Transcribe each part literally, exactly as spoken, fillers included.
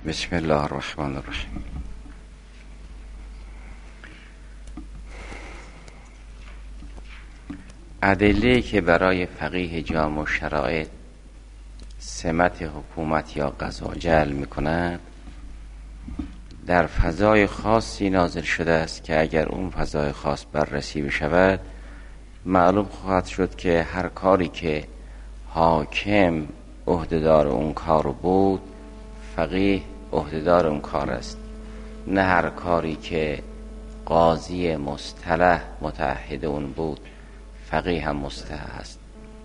بسم الله الرحمن الرحیم. ادله‌ای که برای فقیه جامع شرایط سمت حکومت یا قضا جعل می‌کند در فضای خاصی نازل شده است که اگر اون فضای خاص بررسی بشود معلوم خواهد شد که هر کاری که حاکم عهدهدار اون کار بود فقیه عهدهدار اون کار است، نه هر کاری که قاضی مصطلح متعهد اون بود فقیه هم مصطلح است.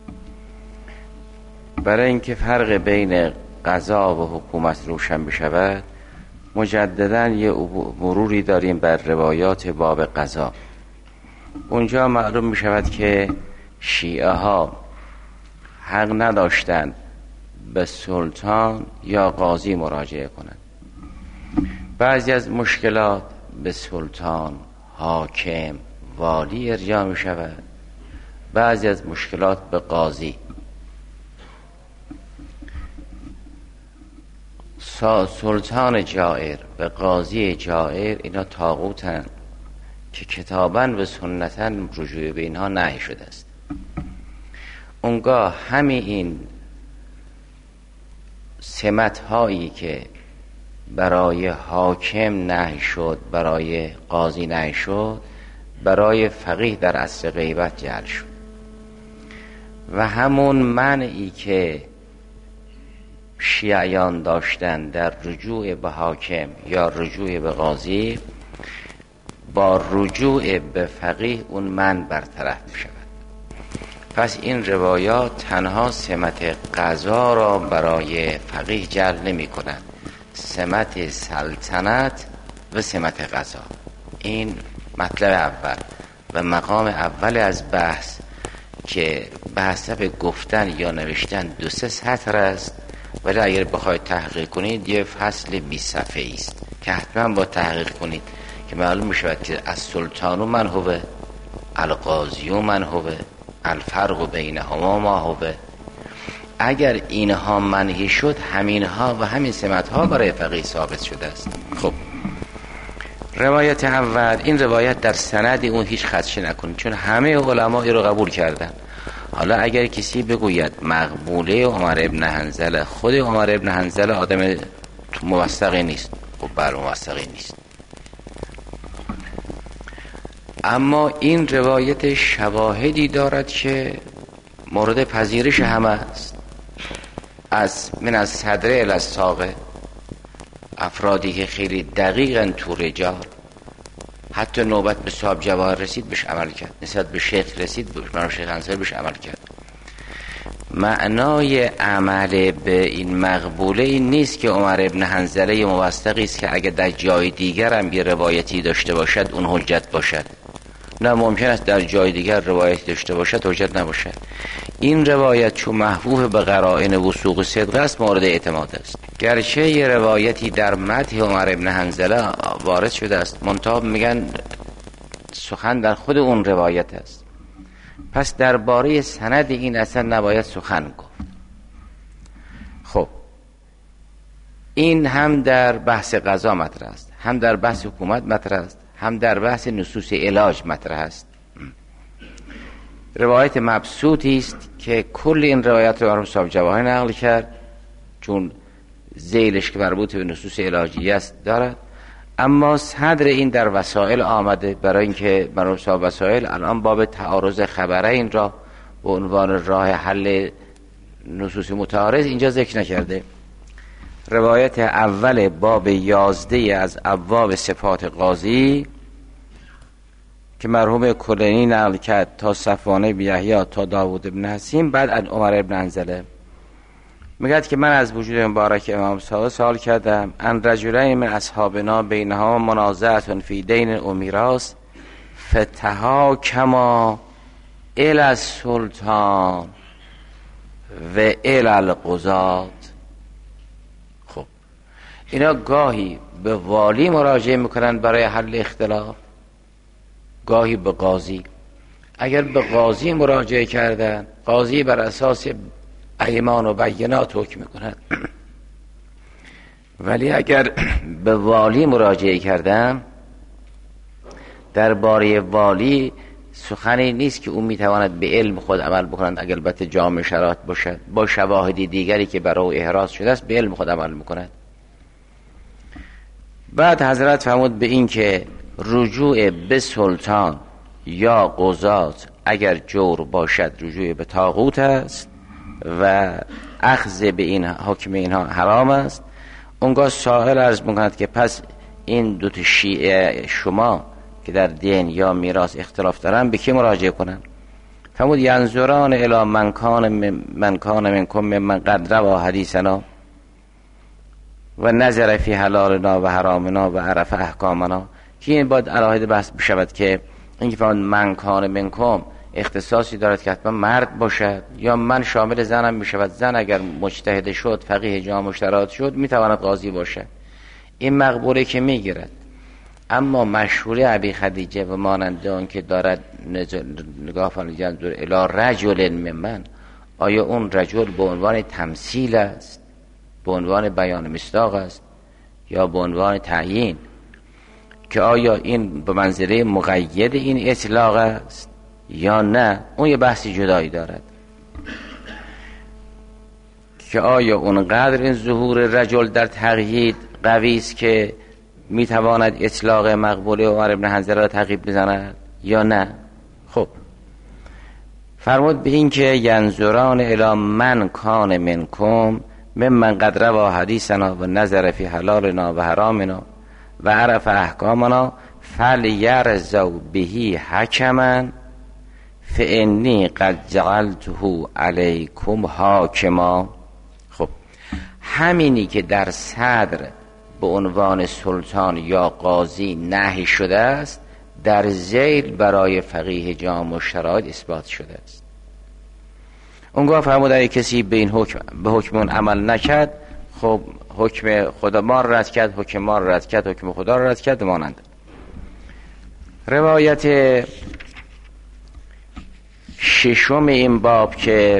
برای اینکه فرق بین قضا و حکومت روشن بشود مجددا یه مروری داریم بر روایات باب قضا. اونجا معلوم می شود که شیعه ها حق نداشتند به سلطان یا قاضی مراجعه کنند. بعضی از مشکلات به سلطان، حاکم، والی ارجاع می شود، بعضی از مشکلات به قاضی. سلطان جائر به قاضی جائر اینا طاغوتن که کتاباً و سنتاً رجوع به اینها نهی شده است. اونگاه همین این سمت هایی که برای حاکم نهی شد، برای قاضی نهی شد، برای فقیه در عصر غیبت جعل شد. و همون منعی که شیعیان داشتن در رجوع به حاکم یا رجوع به قاضی با رجوع به فقیه اون من برطرف می شود. پس این روایات تنها سمت قضا را برای فقیه جعل نمی کنند، سمت سلطنت و سمت قضا. این مطلب اول و مقام اول از بحث که بحث به گفتن یا نوشتن دو سه سطر است، ولی اگر بخواید تحقیق کنید یه فصل بیست صفحه‌ای است که حتما با تحقیق کنید که معلوم میشود که از سلطان من هو القاضی من هو الفرق بینهما ما هو. اگر اینها منهی شد همینها و همین سمتها برای فقیه ثابت شده است. خب روایت اول، این روایت در سند اون هیچ خدشه نکنید چون همه علما این رو قبول کردن. حالا اگر کسی بگوید مقبوله عمر ابن حنظله، خود عمر ابن حنظله آدم موثقی نیست، خب بر موثقی نیست، اما این روایت شواهدی دارد که مورد پذیرش همه است. از من از صدره الی الساقه، افرادی که خیلی دقیقاً تو رجال، حتی نوبت به صاحب جواهر رسید بهش عمل کرد، نسبت به شیخ رسید بهش شیخ انصاری بهش عمل کرد. معنای عمل به این مقبوله این نیست که عمر ابن حنظله موثقی است که اگر در جای دیگر هم یه روایتی داشته باشد اون حجت باشد. نه، ممکن است در جای دیگر روایتی داشته باشد حجت نباشد. این روایت چون محفوظ به قرائن وثوق صدق است مورد اعتماد است. گرچه یه روایتی در مدح عمر ابن حنظله وارد شده است، منتها میگن سخن در خود اون روایت است. پس درباره سند این اصلا نباید سخن گفت. خب این هم در بحث قضا مطرح است، هم در بحث حکومت مطرح است، هم در بحث نصوص علاج مطرح است. روایت مبسوطی است که کل این روایت رو مرحوم صاحب جواهر نقل کرد چون ذیلش که مربوط به نصوص علاجی است دارد، اما صدر این در وسائل آمده برای اینکه مرحوم صاحب وسائل الان باب تعارض خبره این را به عنوان راه حل نصوص متعارض اینجا ذکر نکرده. روایت اول باب یازده از ابواب صفات قاضی که مرحوم کلینی نقل کرد تا صفوان بن یحیی تا داوود بن حسین، بعد از عمر بن حنظله میگه که من از وجود مبارک امام صادق سوال کردم ان رجلین من اصحابنا بینها منازعه فی دین و میراث فتحاکما الی السلطان و الی القضات. خب اینا گاهی به والی مراجعه میکنن برای حل اختلاف، گاهی به قاضی. اگر به قاضی مراجعه کردن، قاضی بر اساس ایمان و بینات حکم میکنن. ولی اگر به والی مراجعه کردم، درباره والی سخنی نیست که او میتواند به علم خود عمل بکند، اگر البته جامع شرایط باشد، با شواهدی دیگری که برای احراز شده است به علم خود عمل میکند. بعد حضرت فرمود به این که رجوع به سلطان یا قضات اگر جور باشد رجوع به طاغوت است و اخذ به این حکم اینها حرام است. اونگاه سائل عرض میکند که پس این دو تا شیعه شما که در دین یا میراث اختلاف دارن به کی مراجعه کنن؟ فرمود ینظران الی من کان من کان منکم من قد روا حدیثنا و نظر فی حلالنا و حرامنا و عرف احکامنا، که این باید علاهده بحث بشود که این که فرمود من کان منکم اختصاصی دارد که حتما مرد باشد یا من شامل زنم میشود. زن اگر مجتهد شد، فقیه جامع مشترات شد، میتواند قاضی باشد. این مقبوله که میگیرد. اما مشهور ابی خدیجه و مانند آن که دارد نگاه فرمود ینظر الی رجل ممن، آیا اون رجل به عنوان تمثیل است، به عنوان بیان مصداق است، یا به عنوان تعیین، که آیا این به منزله مقید این اطلاق است یا نه؟ اون یه بحثی جدایی دارد که آیا اونقدر این ظهور رجل در تقیید قوی است که میتواند اطلاق مقبوله عمر بن حنظله را تعقیب بزند یا نه. خب فرمود به این که ینظران الی من کان منکم ممن قد روا حدیثنا و نظر فی حلالنا و حرامنا و عرف احکامنا فلیرضوا به حکما فانی قد جعلته علیکم حاکما. خب همینی که در صدر به عنوان سلطان یا قاضی نهی شده است، در ذیل برای فقیه جامع و شرایط اثبات شده است. اونگاه فرمود اگه کسی به این حکم به حکم اون عمل نکرد، خب حکم خدا ما رد کرد، حکم ما رد کرد، حکم خدا رد کرد مانند. روایت ششم این باب که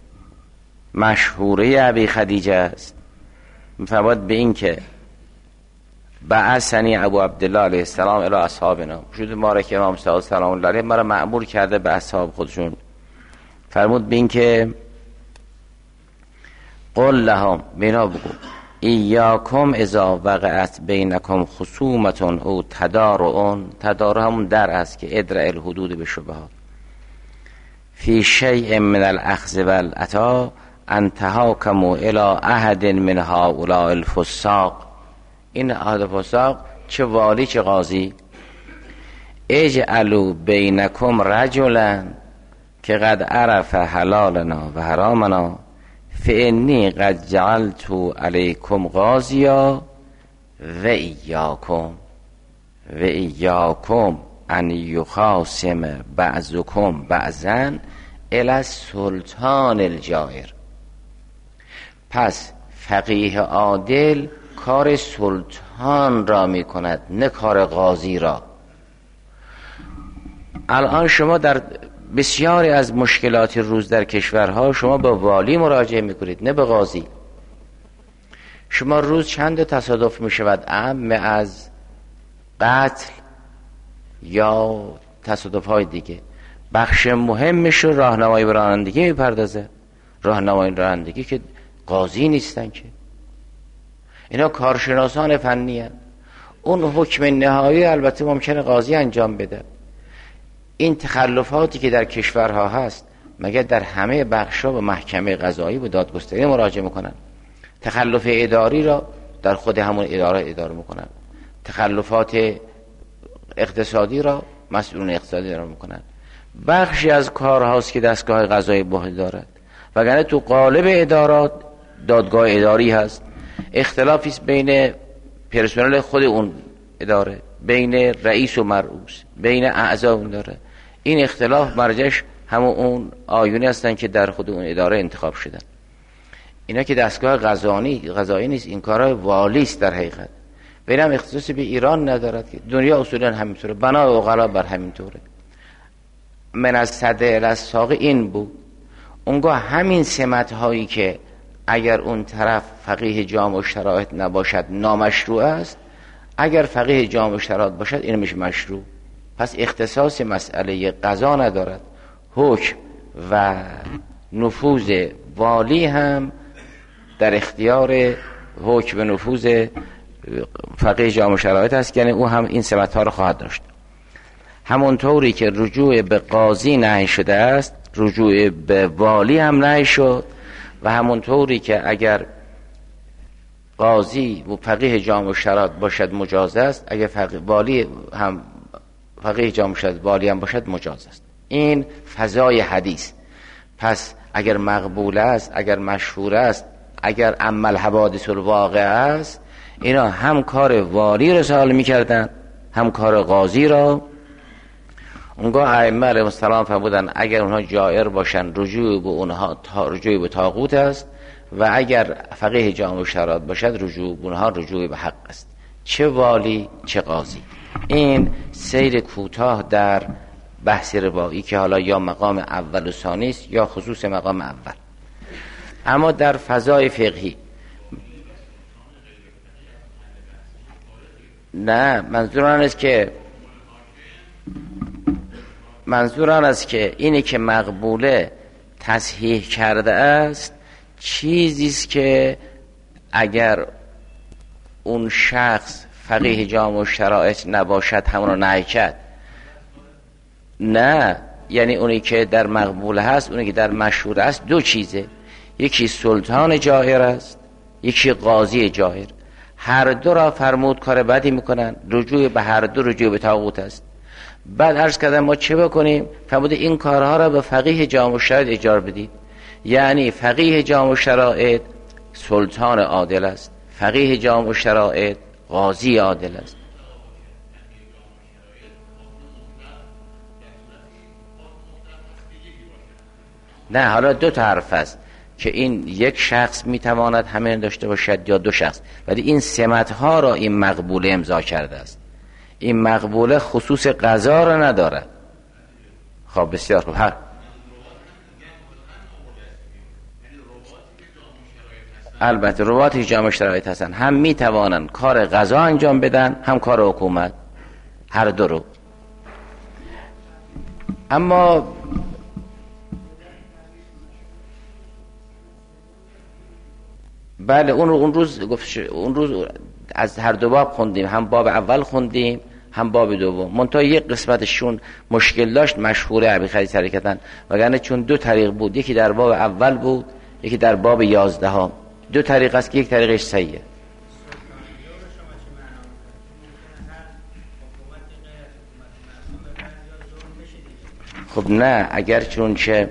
مشهوره ابی خدیجه است، فرمود به این که بعثنی ابو عبدالله علیه السلام الی اصحابنا، شد ما را که امام صادق سلام الله علیه ما را مأمور کرده به اصحاب خودشون. فرمود به این که قل لهم، بینا بگو ایاکم اذا وقعت بینکم خصومت او تدارعون، تدارع همون در است که ادرع الحدود به شبهات فی شیء من الاخذ والعطا ان تحاکموا الی احد من هؤلاء الفساق. این احد فساق چه والی چه قاضی، اجعلوا بینکم رجلا که قد عرف حلالنا و حرامنا فانی قد جعلت علیکم قاضیا و ایاکم و ایاکم ان یخاصم بعضکم بعضا الی السلطان الجائر. پس فقیه عادل کار سلطان را می کند نه کار قاضی را. الان شما در بسیاری از مشکلات روز در کشورها شما به والی مراجعه میکنید نه به قاضی. شما روز چند تصادف می شود اعم از قتل یا تصادف های دیگه، بخش مهمش رو راهنمایی به رانندگی میپردازه. راهنمایی رانندگی که قاضی نیستن که، اینا کارشناسان فنی هستند. اون حکم نهایی البته ممکنه قاضی انجام بده. این تخلفاتی که در کشورها هست مگر در همه بخشا به محکمه قضایی و دادگستری مراجعه میکنن؟ تخلف اداری را در خود همون اداره اداره میکنن، تخلفات اقتصادی را مسئولون اقتصادی اداره میکنن. بخشی از کارهاست که دستگاه قضایی باید دارد، وگرنه تو قالب ادارات دادگاه اداری هست. اختلافی است بین پرسنل خود اون اداره، بین رئیس و مرئوس، بین اعضا اون داره. این اختلاف مرجعش همون اون آیونی هستن که در خود اون اداره انتخاب شدن. اینا که دستگاه قضایی قضایی نیست، این کارهای والی است در حقیقت. بینم اختصاصی به ایران ندارد که دنیا اصولا همینطوره، بنا و غلا بر همینطوره. من از صدر از ساقی این بود. اونگاه همین سمت هایی که اگر اون طرف فقیه جامع الشرایط نباشد نامشروع است، اگر فقیه جامع الشرایط باشد این میشه مشروع. پس اختصاص مسئله قضا ندارد. حکم و نفوذ والی هم در اختیار حکم و نفوذ فقیه جامع الشرایط است، یعنی او هم این سمت ها رو خواهد داشت. همونطوری که رجوع به قاضی نهی شده است، رجوع به والی هم نهی شد، و همونطوری که اگر قاضی و فقیه جامع الشرایط باشد مجاز است، اگر فقیه والی هم فقیه جامع الشرایط والی هم باشد مجاز است. این فضای حدیث. پس اگر مقبول است، اگر مشهور است، اگر عمل حوادث الواقع است، اینا هم کار والی رو سوال می‌کردن، هم کار قاضی را. اونگاه ائمه علیهم السلام فرمودن اگر اونها جائر باشن رجوع به اونها رجوع به طاغوت است، و اگر فقیه جامع الشرایط باشد رجوع به اونها رجوع به حق است، چه والی چه قاضی. این سیر کوتاه در بحث روایی که حالا یا مقام اول و ثانی است یا خصوص مقام اول. اما در فضای فقهی نه، منظور آن است که منظور آن است که اینی که مقبوله تصحیح کرده است چیزی است که اگر اون شخص فقیه جامع الشرایط نباشد همون رو نهی کرد. نه، یعنی اونی که در مقبول هست، اونی که در مشهور است دو چیزه، یکی سلطان جائر است، یکی قاضی جائر. هر دو را فرمود کار بدی میکنن، رجوع به هر دو رجوع به طاغوت است. بعد عرض کردم ما چه بکنیم؟ فرمود این کارها را به فقیه جامع الشرایط اجاره بدید. یعنی فقیه جامع الشرایط سلطان عادل است، فقیه جامع الشرایط قاضی عادل است. نه، حالا دو تا حرف است که این یک شخص میتواند همین داشته باشد یا دو شخص، ولی این سمت ها را این مقبوله امضا کرده است. این مقبوله خصوص قضا را ندارد. خب بسیار خوب. هر البته رواتی جامع الشرایط هستن، هم میتوانند کار قضا انجام بدن هم کار حکومت، هر دو رو. اما بله اون اون روز گفت اون روز از هر دو باب خوندیم، هم باب اول خوندیم هم باب دوم. منتها یک قسمتشون مشکل داشت، مشهوره ابی خدیج حرکتن، وگرنه چون دو طریق بود، یکی در باب اول بود یکی در باب یازدهم. دو طریق است که یک طریقش صحیحه. خب نه، اگر چون چه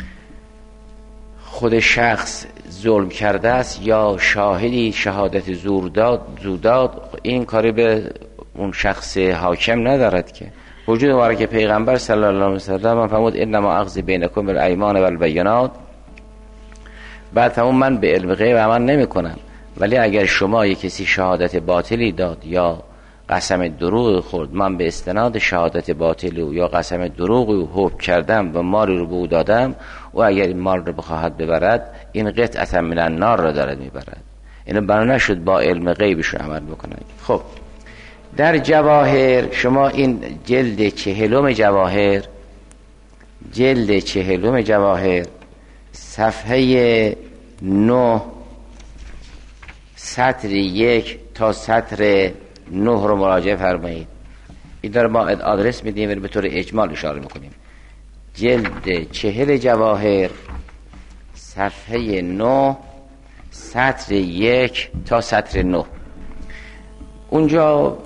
خود شخص ظلم کرده است یا شاهدی شهادت زور داد زوداد، این کاری به اون شخص حاکم ندارد که. وجود مبارک پیغمبر صلی الله علیه و سلم فرمود انما اقضی بینکم بالایمان و البینات. بعد فرمود من به علم غیب عمل نمی کنم، ولی اگر شما یک کسی شهادت باطلی داد یا قسم دروغ خورد، من به استناد شهادت باطلی یا قسم دروغی حکم کردم و مالی رو به او دادم، و اگر این مال رو بخواهد ببرد این قطعه من النار را دارد میبرد. اینو بنا نشد با علم غیبشون عمل بکنند. خب در جواهر شما این جلد چهلم جواهر جلد چهلم جواهر صفحه نه سطر یک تا سطر نه رو مراجعه فرمایید. این داره ما آدرس میدیم و به طور اجمال اشاره میکنیم. جلد چهل جواهر صفحه نه سطر یک تا سطر نه. اونجا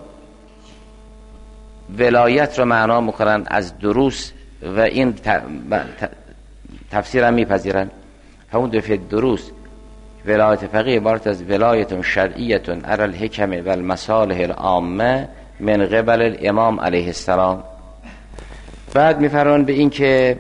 ولایت رو معنا میکنن از دروس و این تفسیر هم میپذیرن. همون دفعه دروس ولایت فقیه عبارت از ولایت شرعیت علی الحکم و المصالح العامه من قبل الامام علیه السلام. بعد میفرمان به این که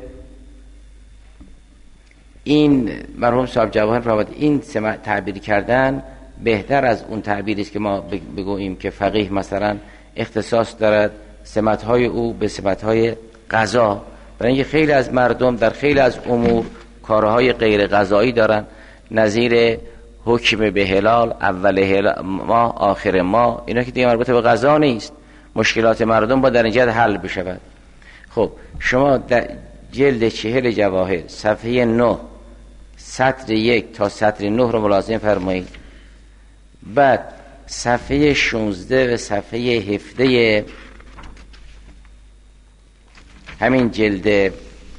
این مرحوم صاحب جواهر فرمود این تعبیر کردن بهتر از اون تعبیری است که ما بگوییم که فقیه مثلا اختصاص دارد سمت‌های او به سمت‌های قضا، برای اینکه خیلی از مردم در خیلی از امور کارهای غیر قضایی دارن. نظیر حکم به هلال، اول ماه آخر ماه، اینا که دیگه مربوط به قضا نیست، مشکلات مردم با در اینجا حل بشود. خب شما در جلد چهل جواهر صفحه نه سطر یک تا سطر نه رو ملاحظه فرمایید. بعد صفحه شانزده و صفحه هفده همین جلد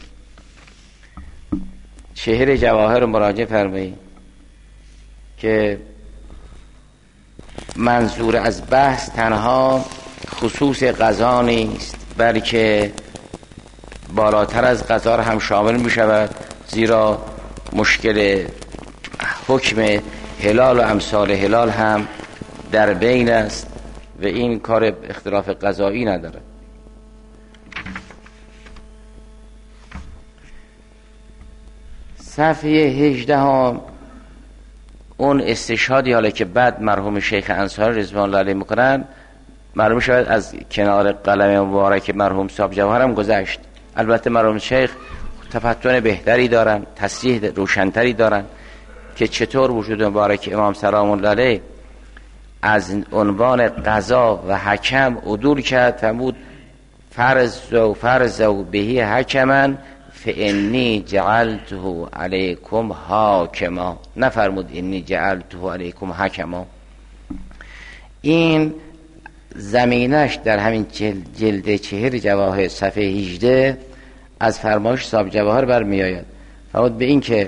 چهل جواهر رو مراجعه فرمایید که منظور از بحث تنها خصوص قضا نیست، بلکه بالاتر از قضا هم شامل می شود، زیرا مشکل حکم هلال و امثال هلال هم در بین است و این کار اختلاف قضایی نداره. صفحه هجده هم اون استشهادی حالا که بعد مرحوم شیخ انصاری رضوان الله علیه میکنن معلوم شود از کنار قلم مبارک مرحوم صاحب جواهر هم گذشت. البته مرحوم شیخ تفتن بهتری دارن، تصریح روشنتری دارن که چطور وجود مبارک امام سلام الله علیه از عنوان قضا و حکم عدول کرد، فرمود فرض و فرض و بهی حکمن فانی جعلته علیکم حاکما، نفرمود انی جعلته علیکم حکما. این زمینش در همین جلد, جلد چهر جواهر صفحه هجده از فرمایش صاحب جواهر برمی فرمود به این که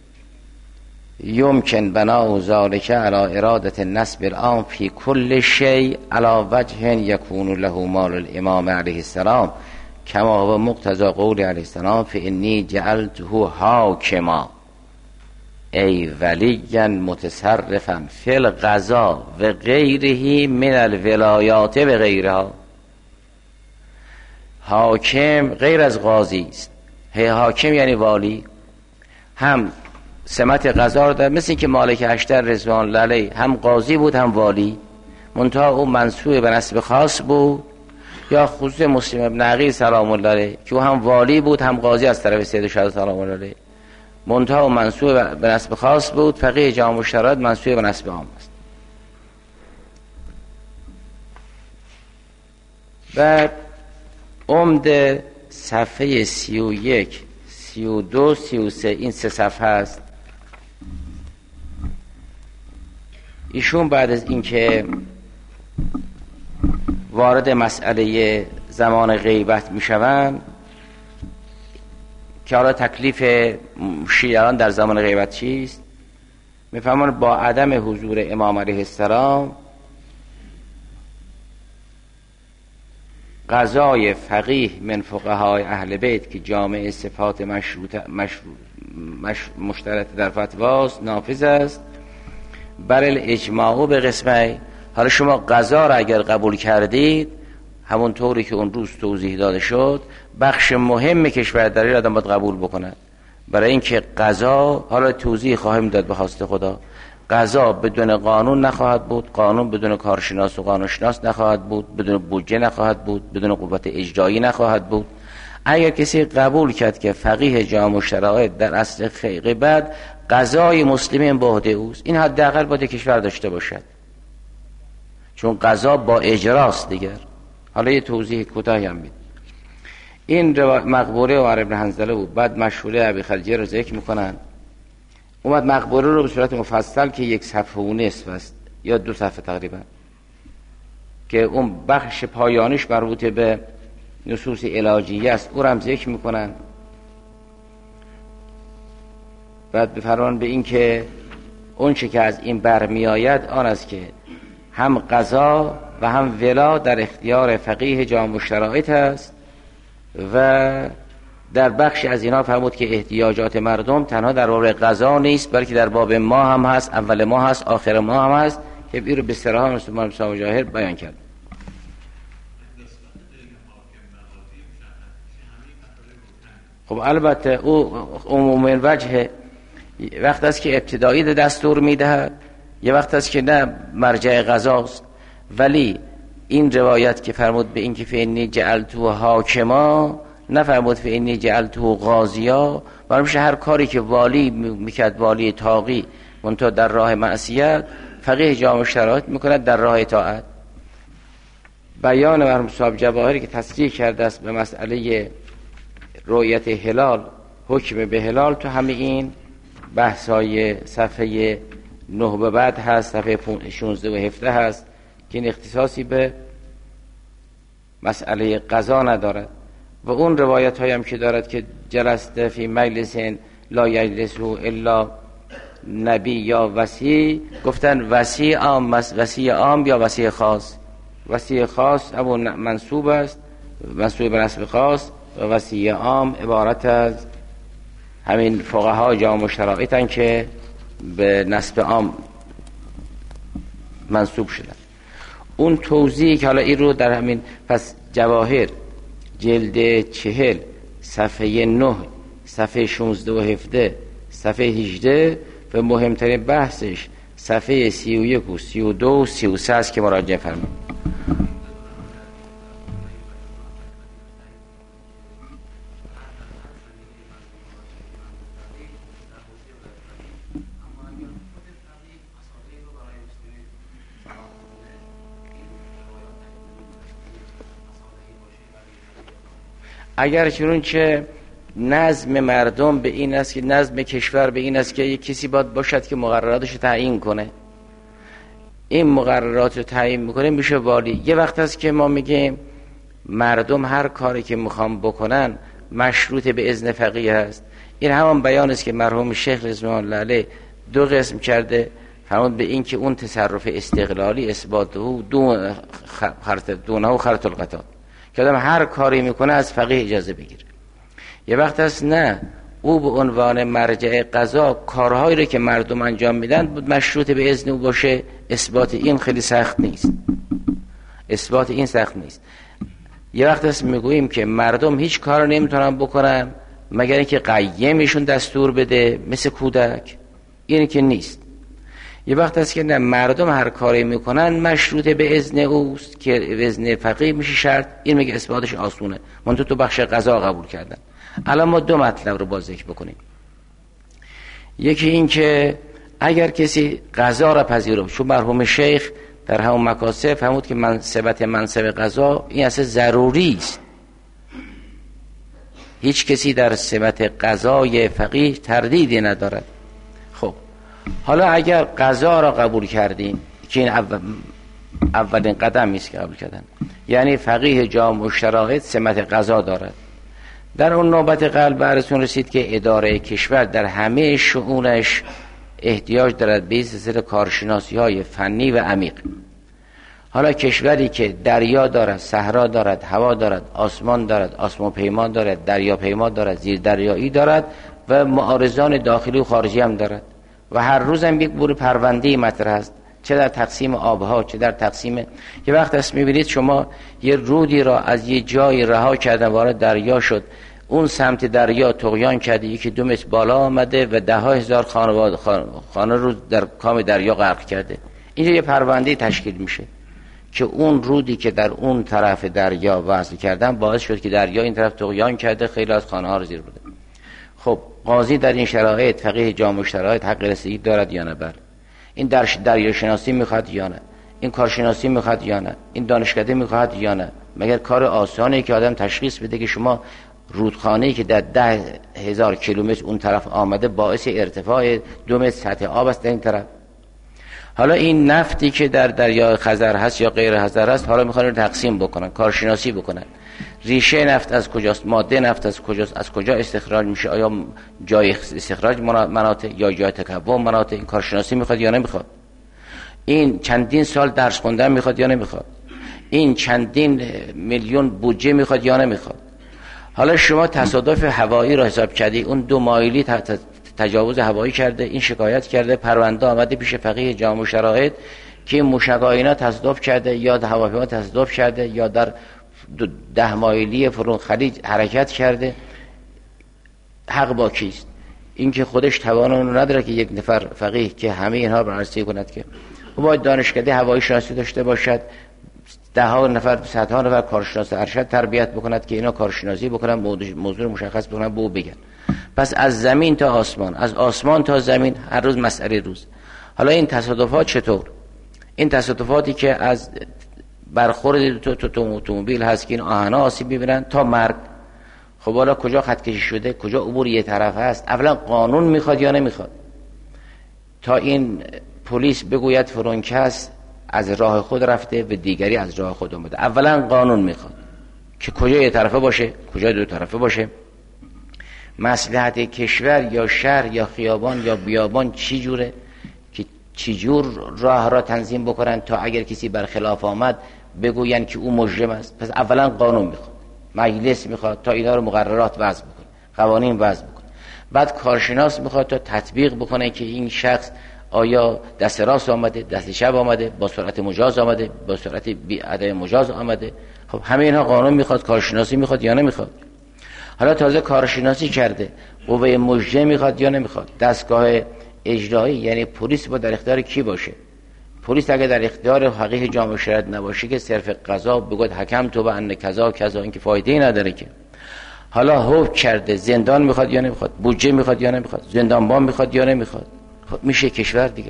یمکن بنا ذالک علی ارادت نسب العام فی کل شیء علی وجه یکون له مال الامام علیه السلام کما و مقتضی قول علیه السلام فانی جعلته حاکما ای ولیا متصرفا فی القضا و غیره من الولایات و غیرها. حاکم غیر از قاضی است. هی حاکم یعنی والی، هم سمت قضا رو داره، مثل این که مالک اشتر رضوان الله علیه هم قاضی بود هم والی، منتها او منصوب به نسب خاص بود، یا خصوص مسلم ابن عقیل سلام الله علیه که او هم والی بود هم قاضی از طرف سید شهدا سلام الله علیه، منتها منصوب به نسب خاص بود. فقیه جامع الشرایط منصوب به نسب عام است. بعد عمده صفحه سی و یک سی و دو سی و سه این سه صفحه است. ایشون بعد از اینکه وارد مسئله زمان غیبت می شوند که حالا تکلیف شیعیان در زمان غیبت چیست، می فرمایند با عدم حضور امام علیه السلام قضای فقیه من فقهای اهل بیت که جامع صفات مشروط مشروط مش مشترط در فتواست نافذ است، بر الاجماع به قسمه. حالا شما قضا را اگر قبول کردید همون طوری که اون روز توضیح داده شد، بخش مهم کشورداری را آدم باید قبول بکنه، برای اینکه قضا، حالا توضیح خواهیم داد به خواست خدا، قضا بدون قانون نخواهد بود، قانون بدون کارشناس و قانونشناس نخواهد بود، بدون بودجه نخواهد بود، بدون قوت اجرایی نخواهد بود. اگر کسی قبول کرد که فقیه جامع الشرایط در اصل غیبت قضای مسلمین به عهده اوست، این حداقل باید کشور داشته باشد، چون قضا با اجراست دیگر. حالا یه توضیح کوتاهی هم بید. این مقبره عمر ابن حنظله بود. بعد مشهوره ابی خلجه رو ذکر میکنن. اومد مقبره رو به صورت مفصل که یک صفحه و نصف است یا دو صفحه تقریبا، که اون بخش پایانیش مربوط به نصوص علاجیه است، او رو هم ذکر میکنن. بعد بفرمان به این که اون چه که از این برمی آید آن است که هم قضا و هم ولا در اختیار فقیه جامع الشرایط است و در بخش از اینا فرمود که احتیاجات مردم تنها در باب قضا نیست بلکه در باب ما هم هست، اول ما هست، آخر ما هم هست، که این رو به صراحت مسلمان صاحب جواهر بیان کرد. خب البته او عموم وجه وقت است که ابتدایی دستور میدهد، یه وقت است که نه مرجع قضاست. ولی این روایت که فرمود به این که فینی جعلتو حاکما، نفرمود فإنی جعلته قاضیا، برای میشه هر کاری که والی میکرد، والی طاغی منتها در راه معصیت، فقیه جامع شرایط میکند در راه اطاعت. بیان مرحوم صاحب جواهری که تصریح کرده است به مسئله رؤیت هلال، حکم به هلال، تو همه این بحث‌های صفحه نه به بعد هست، صفحه شانزده و هفده هست که این اختصاصی به مسئله قضا ندارد. و اون روایت هایی هم که دارد که جلسته فی مجلس لا یجلسه الا نبی یا وصی، گفتن وصی عام، وصی عام یا وصی خاص. وصی خاص ابو منصوب است، منصوب به نسب خاص، و وصی عام عبارت از همین فقها جامع شرایطن که به نسب عام منصوب شدن. اون توضیحی که حالا این رو در همین پس جواهر جلد چهل صفحه نه، صفحه شانزده و هفده، صفحه هجده و مهمترین بحثش صفحه سی و یک و سی و دو و سی و سه است که مراجعه فرمایید. اگر چون که نظم مردم به این است که نظم کشور به این است که یک کسی باید باشد که مقرراتش تعیین کنه، این مقررات رو تعیین میکنه میشه والی. یه وقت است که ما میگیم مردم هر کاری که میخوام بکنن مشروط به اذن فقیه هست. این همان بیان است که مرحوم شیخ رضوان الله علیه دو قسم کرده، فرمود به این که اون تصرف استقلالی اثباته دون خرط دونه و خرط القطاع، که آدم هر کاری میکنه از فقیه اجازه بگیره. یه وقت هست نه، او به عنوان مرجع قضا کارهایی رو که مردم انجام میدن بود مشروط به اذن او باشه. اثبات این خیلی سخت نیست، اثبات این سخت نیست. یه وقت هست میگوییم که مردم هیچ کار رو نمیتونن بکنن مگر اینکه قیمشون دستور بده، مثل کودک، این که نیست. یه وقت هست که نه، مردم هر کاری میکنن مشروط به اذن اوست که اذن فقیه میشه شرط. این میگه اثباتش آسونه، من تو تو بخش قضا قبول کردن. الان ما دو مطلب رو باز ذکر بکنیم. یکی این که اگر کسی قضا را پذیرفت، چون مرحوم شیخ در همون مکاسب فرمود که منصبت منصب قضا این اصلا ضروری است، هیچ کسی در سمت قضای فقیه تردیدی ندارد. خب حالا اگر قضا را قبول کردیم که این اول اولین قدم است که قبول کردن، یعنی فقیه جامع شرایط سمت قضا دارد. در اون نوبت قلب براتون رسید که اداره کشور در همه شؤونش احتیاج دارد به سلسله کارشناسی های فنی و عمیق. حالا کشوری که دریا دارد، صحرا دارد، هوا دارد، آسمان دارد، آسمان پیما دارد، دریا پیما دارد، زیر دریایی دارد و معارضان داخلی و خارجی هم دارد و هر روز هم یک بور پرونده مطرح است، چه در تقسیم آبها چه در تقسیم. یه وقت است میبینید شما یه رودی را از یه جای رها کردن وارد دریا شد، اون سمت دریا طغیان کرده، یکی دو متر بالا آمده و ده ها هزار خانواده خانه رو در کام دریا غرق کرده. اینجا یه پرونده تشکیل میشه که اون رودی که در اون طرف دریا وصل کردن باعث شد که دریا این طرف طغیان کرده، خیلی از خانه ها رو زیر برده. خب قاضی در این شرایط، فقیه جامع شرایط حق رسیدگی دارد یا نه؟ بله. این در دریا شناسی میخواد یا نه؟ این کارشناسی میخواد یا نه؟ این دانشکده میخواد یا نه؟ مگر کار آسانه که آدم تشخیص بده که شما رودخانه‌ای که در ده هزار کیلومتر اون طرف آمده باعث ارتفاع دو متر سطح آب است در این طرف؟ حالا این نفتی که در دریای خزر هست یا غیر خزر هست، حالا میخوان رو تقسیم بکنن، کارشناسی بکنن. ریشه نفت از کجاست؟ ماده نفت از کجاست؟ از کجا استخراج میشه؟ آیا جای استخراج مناطق یا جای تکون مناطق؟ این کارشناسی میخواد یا نمیخواد؟ این چندین سال درس خوندن میخواد یا نمیخواد؟ این چندین میلیون بودجه میخواد یا نمیخواد؟ حالا شما تصادف هوایی را حساب کردی، اون دو مایلی تجاوز هوایی کرده، این شکایت کرده، پرونده آمده پیش فقیه جامع شرایط که موشک‌آینا تصادف کرده یا هواپیما تصادف کرده یا در ده مایلی فرون خلیج حرکت کرده. حق با کیست؟ این که خودش توان نداره که یک نفر فقیه که همه اینها بررسی کند، که باید دانشکده هوایی شناسی داشته باشد، ده ها نفر صدها نفر کارشناس ارشد تربیت بکند که اینا کارشناسی بکنن، موضوع مشخص بکنن، به او بگن. پس از زمین تا آسمان، از آسمان تا زمین، هر روز مسئله روز. حالا این تصادفات چطور؟ این تصادفاتی که از برخورد تو تو اتومبیل هست که این آهنا آسیب می‌بینن تا مرگ. خب حالا کجا خط کشی شده، کجا عبور یه طرفه است؟ اولا قانون میخواد یا نمیخواد؟ تا این پلیس بگوید فرونکس از راه خود رفته و دیگری از راه خود اومده، اولا قانون میخواد که کجا یه طرفه باشه، کجا دو طرفه باشه. مصلحت کشور یا شهر یا خیابان یا بیابان چی جوره که چی جور راه را تنظیم بکنن تا اگر کسی برخلاف آمد بگوین که او مجرم است. پس اولا قانون میخواد، مجلس میخواد تا اینا رو مقررات وضع بکنه، قوانین وضع بکنه. بعد کارشناس میخواد تا تطبیق بکنه که این شخص آیا دست راست آمده، دست چپ آمده، با سرعت مجاز آمده، با سرعت بی عدم مجاز آمده. خب همه اینها قانون میخواد، کارشناسی میخواد یا نمیخواد؟ حالا تازه کارشناسی کرده، قوه مجریه میخواد یا نمیخواد؟ دستگاه اجرایی یعنی پلیس با در اختیار کی باشه؟ پلیس اگه در اختیار حقیق جامعه شرایط نباشه که صرف قضا بگوید حکم تو به ان کذا کذا، این که فایده‌ای نداره که. حالا حکم کرده، زندان میخواد یا نمیخواد؟ بودجه میخواد یا نمیخواد؟ زندانبان میخواد یا نمیخواد؟ خب میشه کشور دیگه.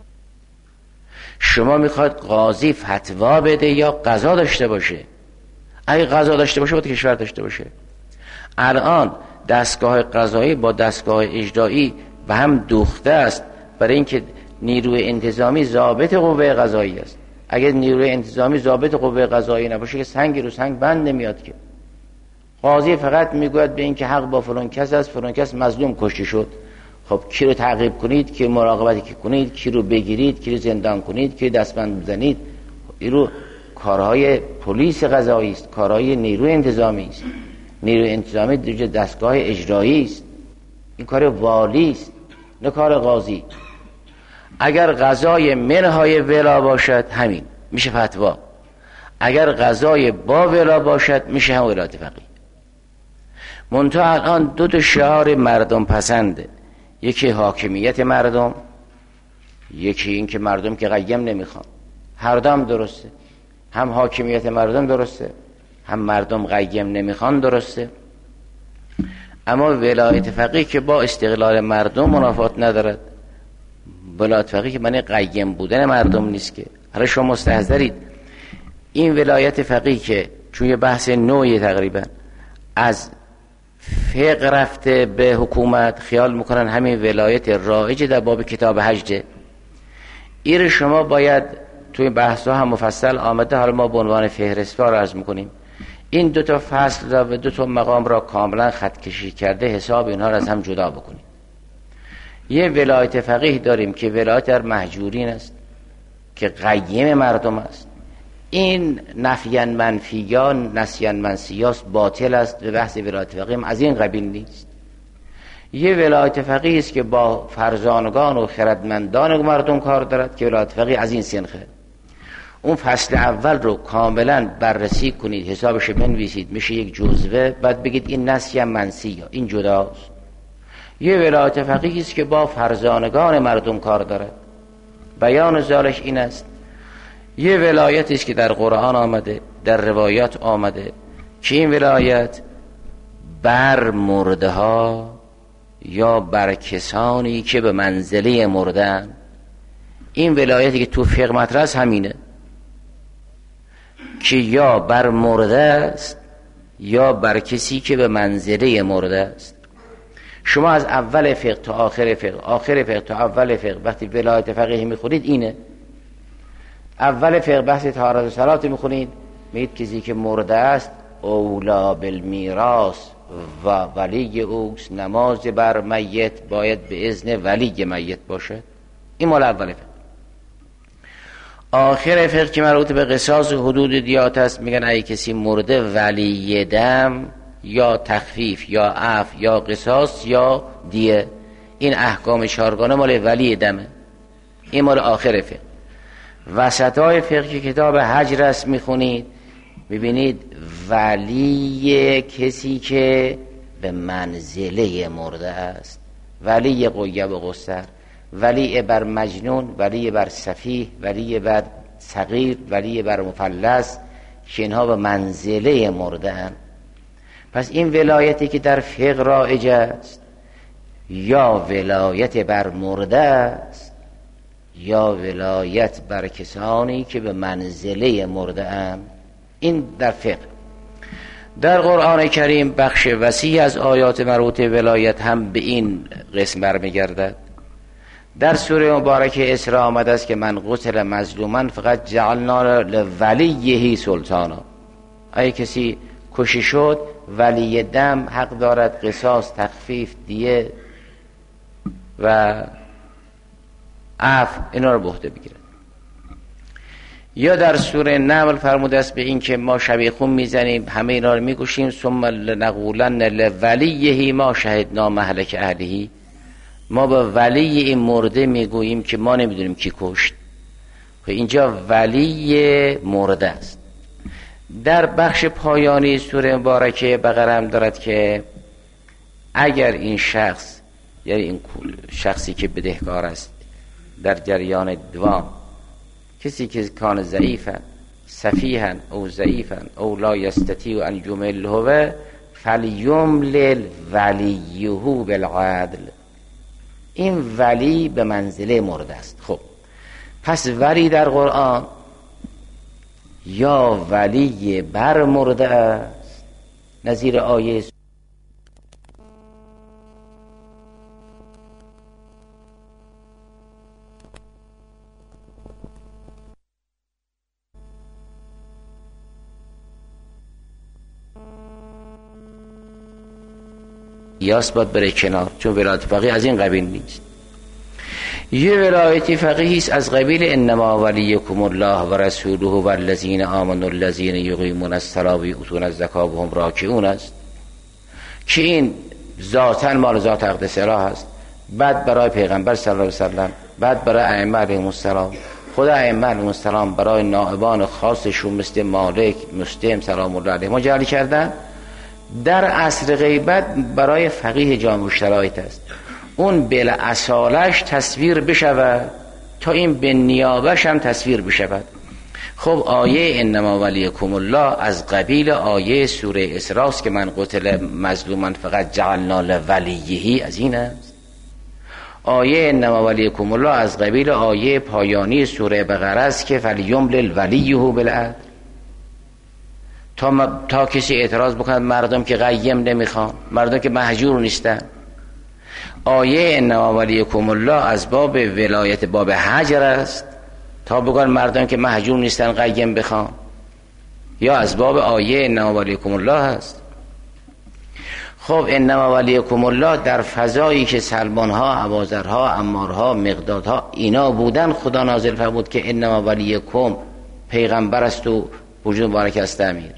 شما میخواد قاضی فتوا بده یا قضا داشته باشه؟ اگه قضا داشته باشه باید کشور داشته باشه. الان دستگاه قضایی با دستگاه اجرایی و هم دوخته است، برای اینکه نیروی انتظامی ضابط قوه قضایی است. اگر نیروی انتظامی ضابط قوه قضایی نباشه که سنگ رو سنگ بند نمیاد که. قاضی فقط میگوید به اینکه حق با فلان کس است، فلان کس مظلوم کشته شد. خب کی رو تعقیب کنید، کی مراقبتی که کنید، کی رو بگیرید، کی رو زندان کنید، کی دستبند بزنید. این رو کارهای پلیس قضایی است، کارهای نیروی انتظامی است. نیروی انتظامی دیگه دستگاه اجرایی است، این کار والی است، نه کار قاضی. اگر قضای منهای ولا باشد همین میشه فتوا، اگر قضای با ولا باشد میشه هم ولایت فقیه. منتها الان دو تا شعار مردم پسنده، یکی حاکمیت مردم، یکی این که مردم که قیم نمیخوان. هر دو هم درسته، هم حاکمیت مردم درسته، هم مردم قیم نمیخوان درسته. اما ولایت فقیه که با استقلال مردم منافات ندارد، ولایت فقیه که معنی قیم بودن مردم نیست که. حالا شما مستحضرید این ولایت فقیه که چون یه بحث نوعی تقریبا از فقه رفته به حکومت، خیال میکنن همین ولایت رایج در باب کتاب حج. این شما باید توی بحث ها هم مفصل آمده، حالا ما به عنوان فهرستا را عرض میکنیم. این دو تا فصل را و دو تا مقام را کاملا خط کشی کرده، حساب اینها را از هم جدا بکنیم. یه ولایت فقیه داریم که ولایت در محجورین است که قیم مردم است. این نفیان منفیان نسیان منسیاس باطل است و بحث ولایت فقیه از این قبیل نیست. یه ولایت فقیه است که با فرزانگان و خردمندان مردم کار دارد که ولایت فقیه از این سنخه. اون فصل اول رو کاملا بررسی کنید، حسابش بنویسید، میشه یک جزوه، بعد بگید این نسیان منسی، این جداست. یه ولایت فقیه است که با فرزانگان مردم کار دارد، بیان ذالک این است. یه ولایت است که در قرآن آمده، در روایات آمده که این ولایت بر مرده ها یا بر کسانی که به منزله مردن. این ولایتی که تو فقه مطرح است همینه که یا بر مرده است یا بر کسی که به منزله مرده است. شما از اول فقه تا آخر فقه، آخر فقه تا اول فقه وقتی ولایت فقیه میخونید اینه. اول فقه بحث طهارت و صلات میخونید، میگید کسی که مرده است اولا بالمیراث و ولی اوست، نماز بر میت باید به اذن ولی میت باشه. این مال اول فقه. آخر فقه که مربوط به قصاص و حدود دیات است، میگن اگه کسی مرده ولی دم یا تخفیف یا عفو یا قصاص یا دیه، این احکام چهارگانه مال ولی دمه. این مال آخر فقه. وسطای فقه که کتاب حج است میخونید، ببینید ولی کسی که به منزله مرده است، ولی قیب و قصر، ولی بر مجنون، ولی بر سفیه، ولی بر صغیر، ولی بر مفلس، که اینها به منزله مرده اند. پس این ولایتی که در فقه رایج است یا ولایت بر مرده است یا ولایت بر کسانی که به منزله مرده اند. این در فقه. در قرآن کریم بخش وسیع از آیات مربوط ولایت هم به این قسم برمیگردد. در سوره مبارکه اسراء آمده است که من قتل مظلوما فقط جعلنا لولیه سلطانا. اگه کسی کشی شد ولی دم حق دارد قصاص، تخفیف، دیه و عفو اینا رو به عهده بگیرد. یا در سوره نمل فرموده است به این که ما شبیخون میزنیم، همه اینا رو میگوشیم، ثم لنقولن لولیه ما شهدنا مهلک اهله. ما به ولی این مرده میگوییم که ما نمیدونیم کی کشت. اینجا ولی مرده است. در بخش پایانی سوره مبارکه بقره هم دارد که اگر این شخص، یعنی این شخصی که بدهکار است در جریان دوام، کسی که کان ضعیفا سفیها او ضعیفا او لا یستطیع ان یمله فلیملل ولیه بالعدل. این ولی به منزله مرده است. خب پس ولی در قرآن یا ولی بر مرده است، نظیر آیه یاس باید بره کنار، چون ولایت فقیه از این قبیل نیست. یه ولایت فقیه است از قبیل انما ولیکم الله و رسوله و الذین آمنوا الذین یقیمون الصلاة و یؤتون الزکاة و هم راکعون است که این ذاتاً مال ذات اقدس اله است. بعد برای پیغمبر صلی الله علیه وسلم، بعد برای ائمه علیهم السلام، خود ائمه علیهم السلام برای نائبان خاصشون مثل مالک، مسلم سلام الله علیهم ما جعل کردن. در عصر غیبت برای فقیه جامع شرایط است، اون بل اصالش تصویر بشود تا این به نیابش هم تصویر بشود. خب آیه انما ولیکم الله از قبیل آیه سوره اسراء است که من قتل مظلوما فقط جعلنا لولیه، از این است. آیه انما ولیکم الله از قبیل آیه پایانی سوره بقره است که فلیملل ولیه بالعدل. تا, م... تا کسی اعتراض بکند مردم که قیم نمیخوان، مردم که مهجور نیستن. آیه انما ولیکم الله از باب ولایت باب حجر است تا بگن مردم که مهجور نیستن قیم بخوان، یا از باب آیه انما ولیکم الله است. خب انما ولیکم الله در فضایی که سلمانها، ابوذرها، عمارها، مقدادها اینا بودن، خدا نازل فرمود که انما ولیکم پیغمبر است و وجود مبارک است امیر.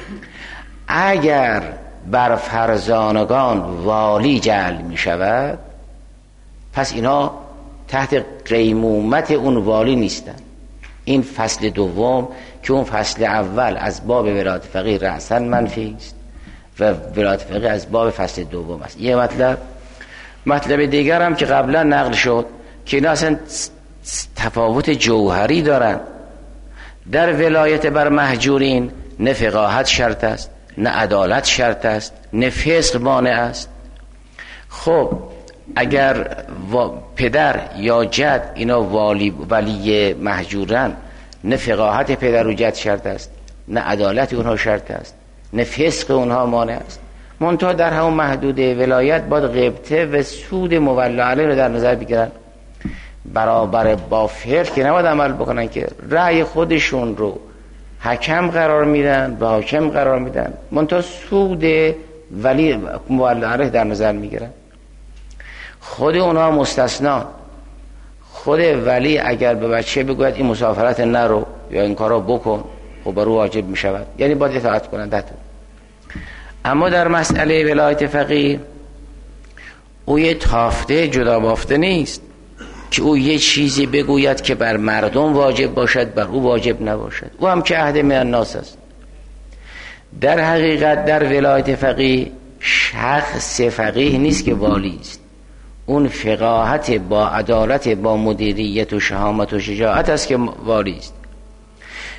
اگر بر فرزانگان والی جعل می شود پس اینا تحت قیمومت اون والی نیستن. این فصل دوم که اون فصل اول از باب ولایت فقیه رأساً منفی است و ولایت فقیه از باب فصل دوم است. یه مطلب. مطلب دیگر هم که قبلا نقل شد که اینا اصلا تفاوت جوهری دارن. در ولایت بر مهجورین نه فقاهت شرط است، نه عدالت شرط است، نه فسق مانع است. خب اگر پدر یا جد اینا والی ولی مهجورن، نه فقاهت پدر و جد شرط است، نه عدالت اونها شرط است، نه فسق اونها مانع است. منتها در همون محدود ولایت باید غیبته و سود مولا علیه رو در نظر بگیرن. برابر با فقه که نباید عمل بکنن که رأی خودشون رو حکم قرار میدن، به حاکم قرار میدن، منتها سود ولی مولا علیه در نظر میگیرن. خود اونها مستثنا. خود ولی اگر به بچه بگوید این مسافرت نرو یا این کارو بکن، خب برو واجب میشود، یعنی باید اطاعت کنن دتو. اما در مسئله ولایت فقیه او یه تافته جدا بافته نیست که او یه چیزی بگوید که بر مردم واجب باشد بر او واجب نباشد. او هم که عهد من الناس است. در حقیقت در ولایت فقیه شخص فقیه نیست که والی است، اون فقاهت با عدالت با مدیریت و شهامت و شجاعت است که والی است.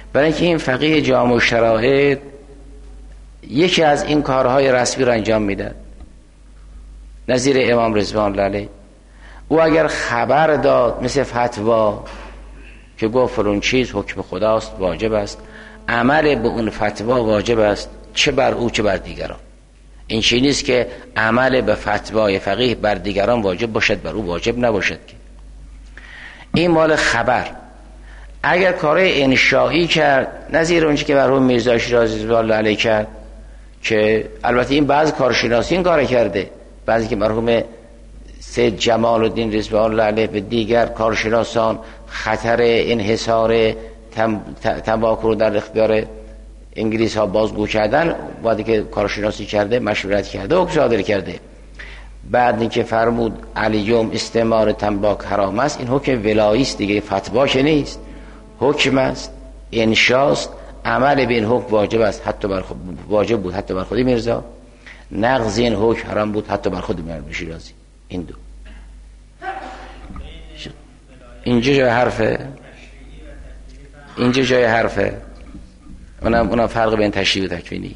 برای اینکه این فقیه جامع الشرائط یکی از این کارهای رسمی رو انجام میدن، نظیر امام رضوان الله علیه. او اگر خبر داد مثل فتوا که گفت فرون چیز حکم خداست واجب است، عمل به اون فتوا واجب است، چه بر او چه بر دیگران. این چیزی نیست که عمل به فتوای فقیه بر دیگران واجب باشد بر او واجب نباشد که. این مال خبر. اگر کارهای انشایی کرد نظیر اونچه که مرحوم میرزا شیرازی رضوان الله علیه کرد، که البته این بعض کارشناسی این کار کرده، بعضی که مرحوم سید جمال الدین رضوان الله علیه به دیگر کارشناسان خطر انحصار تنباکو رو در اختیار انگلیس ها بازگو کردن، بعدی که کارشناسی کرده مشورت کرده و صادر کرده، بعد اینکه فرمود الیوم استعمار تنباک حرام است، این حکم ولایی است دیگه، فتوا که نیست، حکم است، انشاست، عمل به این حکم واجب است، حتی بر خود واجب بود حتی بر خود میرزا، نقض این حکم حرام بود حتی بر خود مرحوم شیرازی. این دو اینجا جای حرفه، اینجا جای حرفه، اونم اونم فرق بین تشریعی و تکوینی.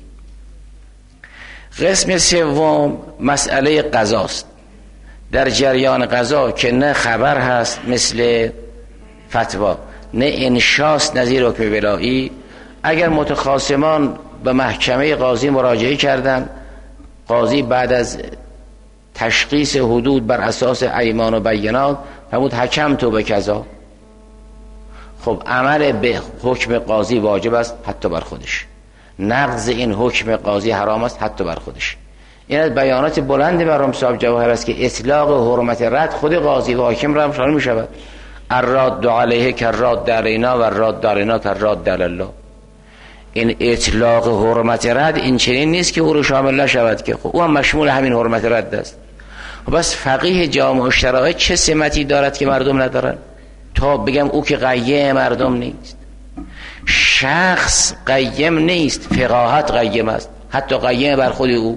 قسم سوم مسئله قضاست. در جریان قضا که نه خبر هست مثل فتوا، نه انشاست نظیر حکم ولایی، اگر متخاصمان به محکمه قاضی مراجعه کردن، قاضی بعد از تشخیص حدود بر اساس ایمان و بینات فرمود حکم تو به کذا، خب عمل به حکم قاضی واجب است حتی بر خودش، نقض این حکم قاضی حرام است حتی بر خودش. این از بیانات بلند مرحوم صاحب جواهر است که اطلاق حرمت رد خود قاضی و حاکم را هم شامل می شود. الراد علیه کالراد علینا و الراد علینا کالراد علی الله. این اطلاق حرمت رد این چنین نیست که او رو شامل نشود که خب او هم مشمول همین حرمت رد است. بس فقیه جامع الشرائط چه سمتی دارد که مردم ندارن؟ تا بگم او که قیم مردم نیست، شخص قیم نیست، فقاهت قیم است، حتی قیم بر خود او،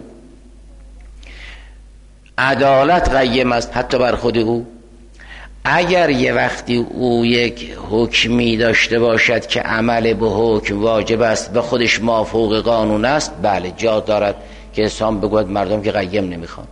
عدالت قیم است حتی بر خود او. اگر یه وقتی او یک حکمی داشته باشد که عمل به حکم واجب است و خودش مافوق قانون است، بله جا دارد که انسان بگوید مردم که قیم نمیخوان.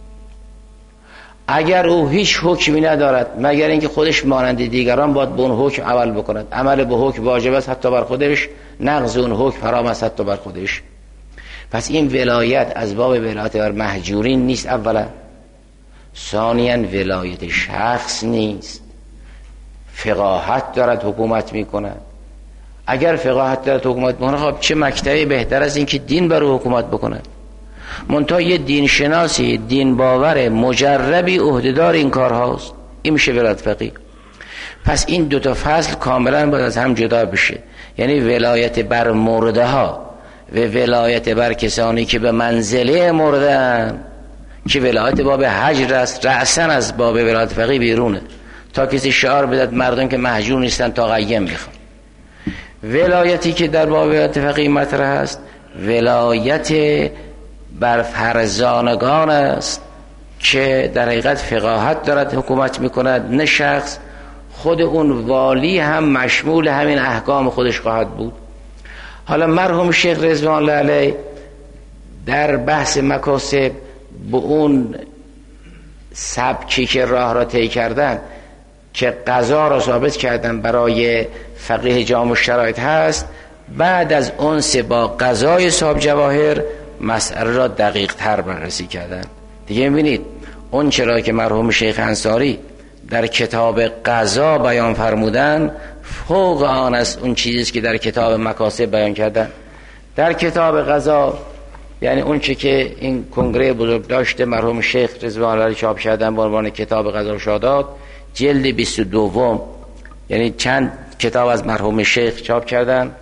اگر او هیچ حکمی ندارد مگر اینکه خودش مانند دیگران باید به اون حکم عمل بکند، عمل به حکم واجب است حتی بر خودش، نقض اون حکم حرام است حتی بر خودش. پس این ولایت از باب ولایت بر مهجورین نیست اولا، ثانیاً ولایت شخص نیست، فقاهت دارد حکومت میکند. اگر فقاهت دارد حکومت میکند خب چه مکتبی بهتر از این که دین بر حکومت بکند. منتها یه دین شناسی، دین باور مجربی عهدهدار این کار هاست، این میشه ولایت فقیه. پس این دوتا فصل کاملا باید از هم جدا بشه، یعنی ولایت بر مرده ها و ولایت بر کسانی که به منزله مردن که ولایت باب حجر است، رأساً از باب ولایت فقیه بیرونه، تا کسی شعار بدهد مردم که مهجور نیستن تا قیم میخوان. ولایتی که در باب ولایت فقیه مطرح است ولایت بر فرزانگان است که در حقیقت فقاهت دارد حکومت میکند، نه شخص. خود اون والی هم مشمول همین احکام خودش خواهد بود. حالا مرحوم شیخ رضوان الله علیه در بحث مکاسب به اون سبکی که راه را طی کردن که قضا را ثابت کردن برای فقیه جامع الشرائط هست، بعد از انس با قضای صاحب جواهر مسئله را دقیق تر بررسی کردن. دیگه میبینید اون چرا که مرحوم شیخ انصاری در کتاب قضا بیان فرمودن فوق آن است اون چیزی که در کتاب مکاسب بیان کردن. در کتاب قضا یعنی اون چی که این کنگره بزرگ داشته مرحوم شیخ رضوان الله چاپ کردن به عنوان کتاب قضا و شهادات، جلد بیست و دو، یعنی چند کتاب از مرحوم شیخ چاپ کردن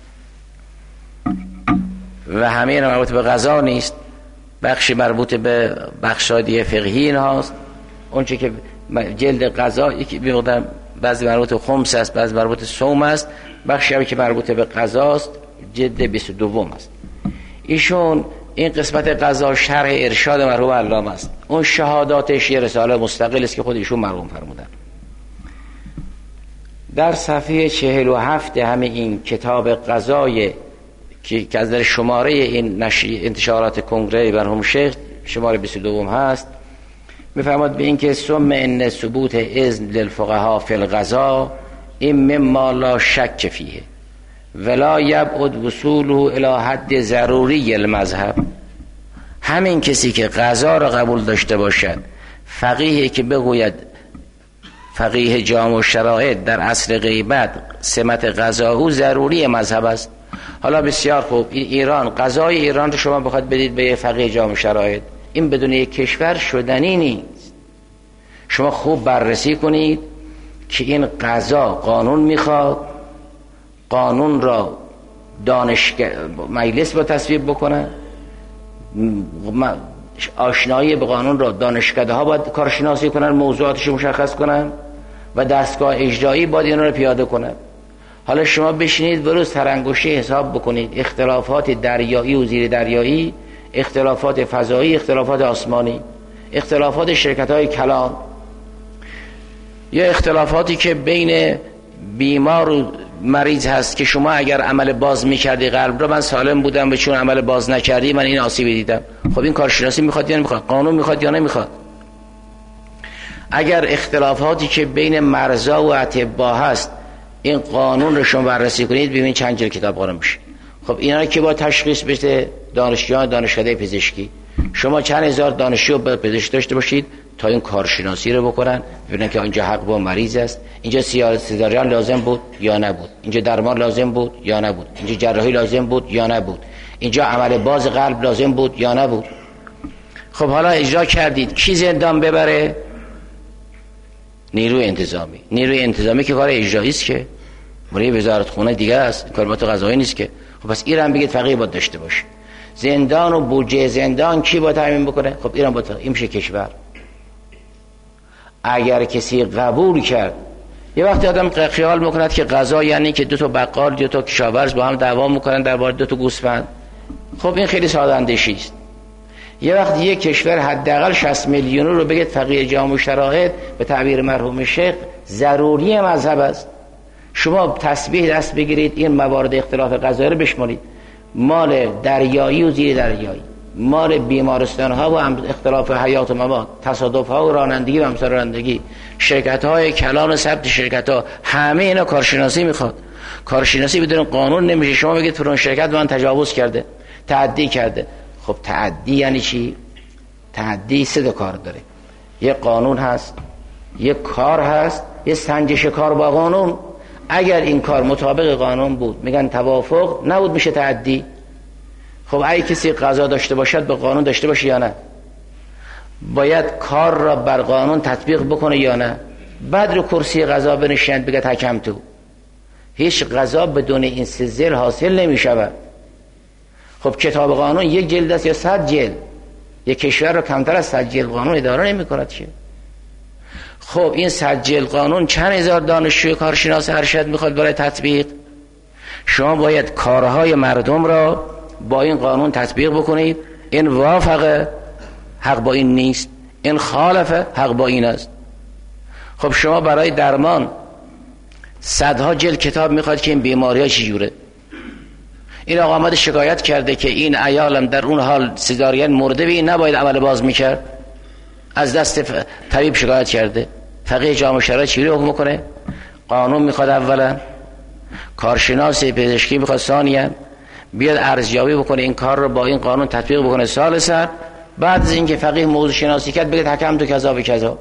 و همه اینا مربوط به قضا نیست، بخشی مربوط به بخشادی فقهی این هاست. اون چی که جلد قضا یکی بیمقدر بعضی مربوط به خمس است، بعضی مربوط به صوم است، بخشی هم که مربوط به قضا است جلد بیست و دو است. ایشون این قسمت قضا شرح ارشاد مرحوم علامه است، اون شهاداتش یه رساله مستقل است که خود ایشون مرحوم فرمودن. در صفحه چهل و هفت همه این کتاب قضای که از در شماره این نشریه انتشارات کنگره مرحوم شیخ شماره بیست و دو هست، میفرماد به این که ثم ان ثبوت اذن للفقهاء فی القضاء این مما لا شک فیه ولا یبعد وصوله الی حد ضروری المذهب. همین کسی که قضا را قبول داشته باشد، فقیهی که بگوید فقیه جامع شرایط در عصر غیبت سمت قضا او ضروری مذهب است. حالا بسیار خوب، این ایران، قضای ایران رو شما بخواد بدید به فقیه جامع شرایط، این بدون یک کشور شدنی نیست. شما خوب بررسی کنید که این قضا قانون میخواد، قانون را دانشگاه مجلس با تصویب بکنه، آشنایی به قانون را دانشکده ها باید کارشناسی کنن، موضوعاتش مشخص کنن و دستگاه اجرایی باید این را پیاده کنن. حالا شما بشینید بروز ترانگشتی حساب بکنید اختلافات دریایی و زیر دریایی، اختلافات فضایی، اختلافات آسمانی، اختلافات شرکت های کلان، یا اختلافاتی که بین بیمار و مریض هست که شما اگر عمل باز میکردی قلب رو، من سالم بودم و چون عمل باز نکردی من این آسیب دیدم. خب این کارشناسی میخواد یا نمیخواد؟ قانون میخواد یا نمیخواد؟ اگر اختلافاتی که بین مرزا و اطباء هست، این قانون رو شما بررسی کنید ببینید چند جلد کتاب قانون میشه. خب اینا که با تشخیص بده دانشجویان دانشکده پزشکی، شما چند هزار دانشجو پزشک داشته باشید تا این کارشناسی رو بکنن، ببینن که اینجا حق با مریض است، اینجا سیزارین لازم بود یا نبود، اینجا درمان لازم بود یا نبود، اینجا جراحی لازم بود یا نبود، اینجا عمل باز قلب لازم بود یا نبود. خب حالا اجرا کردید، کی زندان ببره؟ نیروی انتظامی. نیروی انتظامی که کار اجرایی است، که مری وزارت خونه دیگه است، کارمات قضایی نیست که. خب پس ایران بگید فقیه باید داشته باشه. زندان و بودجه زندان کی باید تامین بکنه؟ خب ایران باید. این میشه کشور. اگر کسی قبول کرد، یه وقتی آدم خیال میکند که قضا یعنی که دو تا بقال دو تا کشاورز با هم دعوا میکنن درباره دو تا گوسفند، خب این خیلی ساده اندیشی است. یه وقتی یک کشور حداقل شصت میلیون رو بگید فقیه جامع شرایط به تعبیر مرحوم شیخ ضروری مذهب است، شما تسبیح دست بگیرید این موارد اختلاف قضایی رو بشمارید، مال دریایی و زیر دریایی، مال بیمارستان ها و اختلاف حیات و ممات، تصادف ها و رانندگی و امثال رانندگی، شرکت های کلان و ثبت شرکت ها، همه اینا کارشناسی میخواد. کارشناسی بدون قانون نمیشه. شما بگید فرون شرکت من تجاوز کرده، تعدی کرده. خب تعدی یعنی چی؟ تعدی سه تا کار داره، یه قانون هست، یه کار هست، یه سنجش کار با قانون. اگر این کار مطابق قانون بود میگن توافق، نبود میشه تعدی. خب اگه کسی قضا داشته باشد به قانون داشته باشه یا نه؟ باید کار را بر قانون تطبیق بکنه یا نه؟ بعد رو کرسی قضا بنشیند بگه حکم تو. هیچ قضا بدون این سه ذیل حاصل نمیشود. خب کتاب قانون یک جلد است یا صد جلد؟ یک کشور رو کمتر از صد جلد قانون اداره نمی کند که. خب این صد جلد قانون چند هزار دانشجوی کارشناس ارشد میخواد برای تطبیق. شما باید کارهای مردم را با این قانون تطبیق بکنید. این وافقه، حق با این نیست، این خالفه، حق با این است. خب شما برای درمان صدها جلد کتاب میخواد که این بیماری ها چی جوره. این آقا آمده شکایت کرده که این عیالم در اون حال سیزارین مرده، بی نباید عمل باز میکرد، از دست طبیب شکایت کرده. فقیه جامع شرایط چی رو حکم کنه؟ قانون میخواد اولا، کارشناس پزشکی میخواد ثانیا، بیاد ارزیابی بکنه این کار رو با این قانون تطبیق بکنه ثالثا، بعد از اینکه فقیه موضوع شناسی کرد بگه حکم تو کذا به کذا.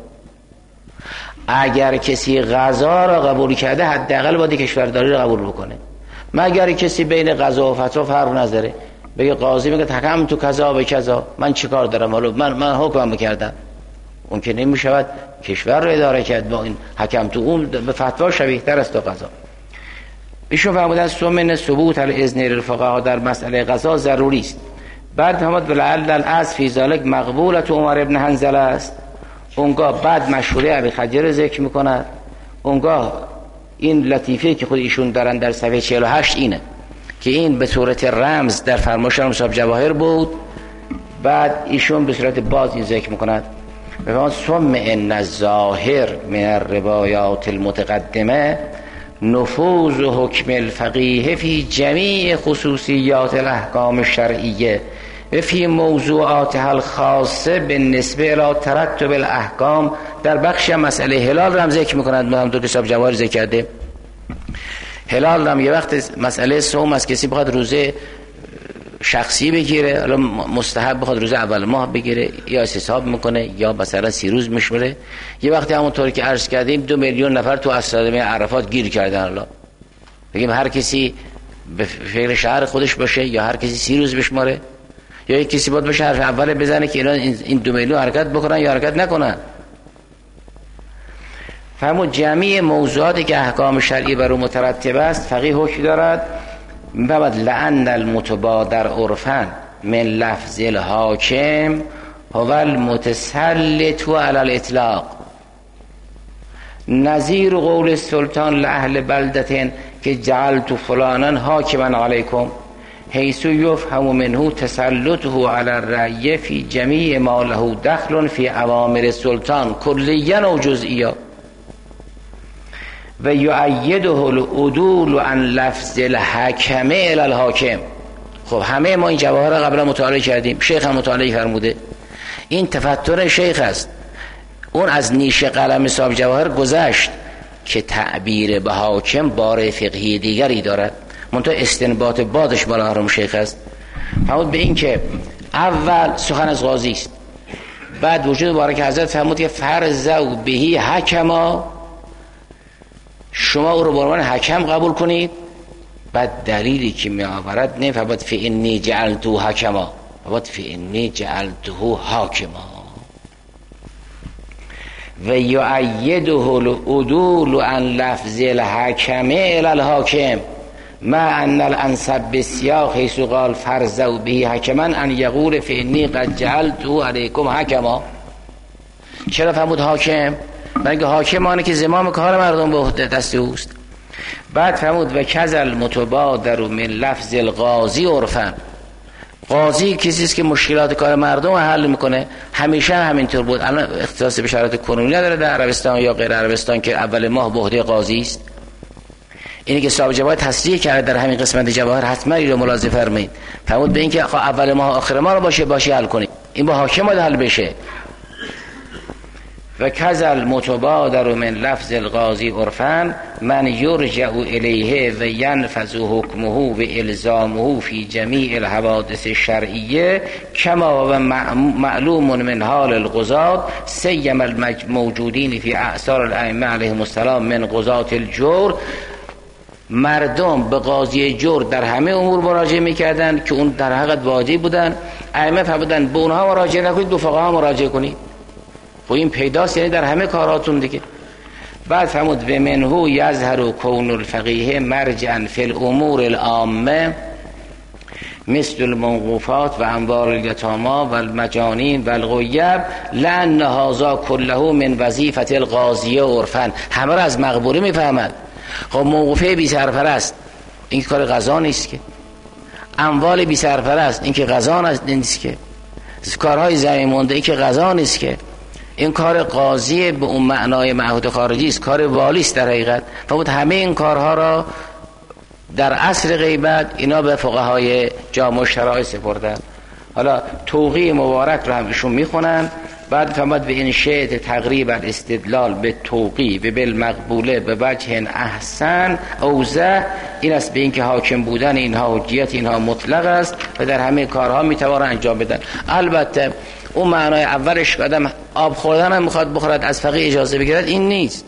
اگر کسی قضا را قبول کرده حداقل باید کشورداری را قبول بکنه. مگر کسی بین قضا و فتوا فرق نذاره، بگه قاضی میگه حکم تو کذا به کذا، من چیکار دارم حالا، من من حکم میکردم. اون که نمیشود کشور رو اداره کرد با این حکم تو، اون به فتوا شبیه تر است تا قضا. ایشون فرمودن ثم ثبوت الاذن للفقهاء در مسئله قضا ضروری است. بعد فرمود ولعل الاصل فی ذلک مقبوله عمر ابن حنظله است. اونگاه بعد مشهوره ابی خجر ذکر میکند. اونگاه این لطیفه که خود ایشون دارن در صفحه چهل و هشت اینه که این به صورت رمز در فرمایش مصحف جواهر بود، بعد ایشون به صورت باز این ذکر میکند. بفرماد ثم ان الظاهر من الروایات المتقدمه نفوذ حکم الفقیه فی جمیع خصوصیات الاحکام الشرعیه و فی موضوعاتها الخاصه بالنسبه الی ترتب الاحکام. در بخش مسئله هلال رو هم ذکر میکنند، همونطور که صاحب جواهر ذکر کرده. هلال هم یه وقت مسئله صوم از کسی بخواد روزه شخصی بگیره، حالا مستحب بخواد روزه اول ماه بگیره یا حساب میکنه یا مثلا سی روز میشمره. یه وقتی همونطور که عرض کردیم دو میلیون نفر تو اسرادمه عرفات گیر کردن. حالا بگیم هر کسی به فکر شهر خودش باشه یا هر کسی سی روز بشماره یا یک کسی باید باشه حرف اول بزنه که این دو میلیون حرکت بکنن یا حرکت نکنن. فهمون جمعی موضوعاتی که احکام شرعی بر او مترتب است فقیه حکم دارد. بعد لعن المتبادر عرفا من لفظ الحاکم هو المتسلط علی الاطلاق نظیر قول السلطان لأهل بلدتن که جعلت فلانا حاکما علیکم حیث یفهم منه تسلطه علی الرعیه فی جمیع ما له دخل فی اوامر السلطان کلیا و جزئیا و یؤیده العدول عن لفظ الحکم الی الحاکم. خب همه ما این جواهر قبلا مطالعه کردیم، شیخ هم مطالعه فرموده. این تفتر شیخ است. اون از نیش قلم صاحب جواهر گذشت که تعبیر به حاکم بار فقهی دیگری دارد، منتها استنباط بادش بالا حرم شیخ است. فرمود به این که اول سخن از قاضی است، بعد وجود بارک حضرت فرمود که فرضوا بهی حکما، شما او رو به عنوان حکم قبول کنید. بعد دلیلی که می آورد نه فبات فإنی جعلته حکما، فبات فإنی جعلته حاکما و یؤیده العدول عن لفظ الحکم الی الحاکم ما ان الانسب بالسیاق حیث قال فرضوا به حکما ان یقول فإنی قد جعلته علیکم حکما. چرا فرمود حاکم؟ بلکه حاکم آنه که زمام کار مردم به عهده دست اوست. بعد فرمود و کذل متبادر من لفظ القاضی عرفا، قاضی کسی است که مشکلات کار مردم رو حل میکنه، همیشه همینطور بود. الان اختصاص به شرایط کنونی نداره در عربستان یا غیر عربستان که اول ماه به عهده قاضی است. اینی که صاحب جواهر تصریح کرده در همین قسمت جواهر حتما اینو ملاحظه فرمایید. فرمود به این که اول ماه آخر ماه رو باشه باشه حل کنید، این با حاکم حل بشه. و کذل متبادر من لفظ القاضی عرفا من یرجع الیه و ینفذ حکمه و الزامه فی جمیع الحوادث الشرعیه کما و معلوم من حال القضاة سیم الموجودین فی اعصار الائمه علیهم السلام من قضاة الجور. مردم به قاضی جور در همه امور مراجعه میکردن که اون در حقیقت واجب بودن. ائمه فرمودن به اونها مراجعه نکنید، به فقها مراجعه کنید. خب این پیداست، یعنی در همه کاراتون دیگه. بعد فرمود و منه یظهر کون الفقیه مرجعا فی الامور العامه مثل الموقوفات و انوار الیتاما و المجانین و الغیب لأن هذا كله من وظیفه القاضی عرفا. همه را از مقبوله میفهمد. خب موقوفه بی سرپرست این کار قضا نیست که، اموال بی سرپرست این که قضا نیست که، کارهای زمین مونده این که قضا نیست که، این کار قاضی به اون معنای معهود خارجی است، کار والی است در حقیقت. فقط همه این کارها را در عصر غیبت اینا به فقهای جامع الشرائع سپردن. حالا توقیع مبارک رو هم ایشون میخونن. بعد فرمود به این شیء تقریبا استدلال به توقیع و بالمقبوله به وجه احسن اوضح، این است به این که حاکم بودن اینها حجیت اینها مطلق است و در همه کارها میتوانند انجام بدن. البته اون معنای اولش آدم آب خوردن هم میخواد بخورد از فقیه اجازه بگیرد این نیست.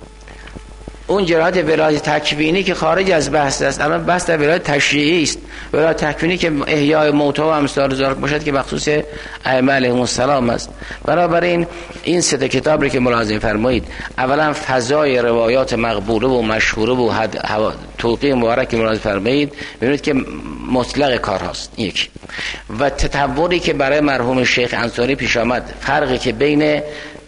اون جرات ولایت تکوینی که خارج از بحث است، اما بحث در ولایت تشریعی است. ولایت تکوینی که احیای موتی و امثال ذالک باشد که مخصوص ائمه علیهم السلام است. بنابراین این سه تا کتاب رو که ملاحظه فرمایید، اولا فضای روایات مقبوله و مشهوره و توقیع مبارک که ملاحظه فرمایید ببینید که مطلق کار هست یک، و تطوری که برای مرحوم شیخ انصاری پیش آمد، فرقی که بین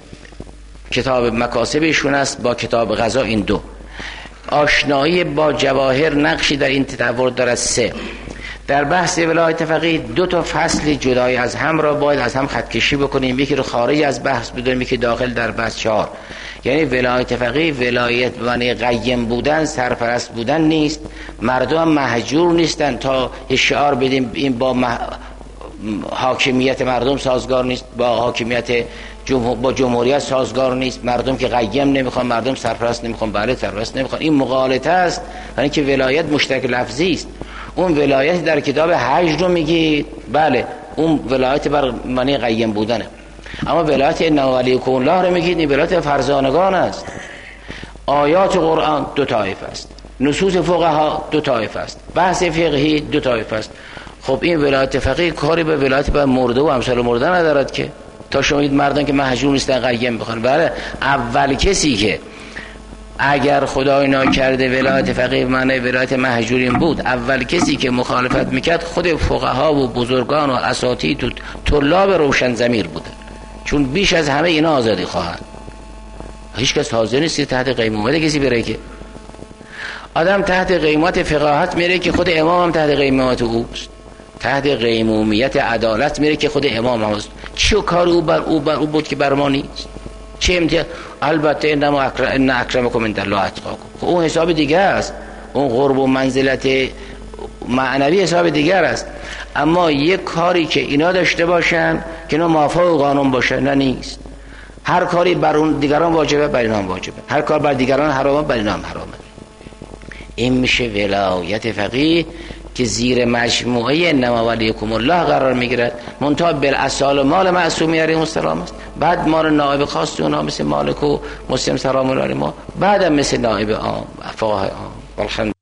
کتاب مکاسب ایشون است با کتاب غذا، این دو. آشنایی با جواهر نقشی در این تطور دارد. سه، در بحث ولایت فقیه دو تا فصل جدای از هم را باید از هم خطکشی بکنیم، یکی رو خارج از بحث بدونیم، یکی داخل در بحث. چهار یعنی ولایت فقیه ولایت معنی قیم بودن، سرپرست بودن نیست. مردم مهجور نیستن تا شعار بدیم این با مح... حاکمیت مردم سازگار نیست، با حاکمیت جمهور... با جمهوریت سازگار نیست. مردم که قیم نمیخوان، مردم سرپرست نمیخوان، بله سرپرست نمیخوان. این مغالطه است، یعنی که ولایت مشترک لفظی است. اون ولایت در کتاب حج رو میگید، بله اون ولایت بر معنی قیم بودنه. اما ولایت ان ولیکم الله رو میگید، این ولایت فرزانگان است. آیات قرآن دو طایفه است، نصوص فقها دو طایفه است، بحث فقهی دو طایفه است. خب این ولایت فقیه کاری به ولایت بر مرده و امثال مرده ندارد که تا شما این مردان که مهجور نیستن قیم بخوان. بله اول کسی که اگر خدای ناکرده ولایت فقیه معنی ولایت مهجورین بود، اول کسی که مخالفت میکرد خود فقها و بزرگان و اساتید و طلاب روشن ضمیر بودن، چون بیش از همه اینا آزادی خواهند. هیچ کس حاضر نیست تحت قیمومت کسی بره که آدم تحت قیمت فقاهت میره که خود امام هم تحت قیمت اوست، تحت قیمومیت عدالت میره که خود امام هم هست. چه کار او بر او بر او بود که بر ما نیست؟ چه امتیاز؟ البته انما اکرم ان اکرمکم عند الله اتقاکم، اون حساب دیگه است، اون قرب و منزلت معنوی حساب دیگر است. اما یک کاری که اینا داشته باشن که اینا موافق قانون باشه، نه نیست. هر کاری بر اون دیگران واجبه بر اینا هم واجبه، هر کار بر دیگران حرامه بر اینا هم حرامه. این میشه ولایت فقیه که زیر مجموعه انما ولیکم الله قرار میگیرد، منتها بالاصل مال معصومی علیه السلام است. بعد مال نائب خاص اونها مثل مالک و مسلم سلام الله علیه ما، بعدم مثل نائب عام فقهای عام.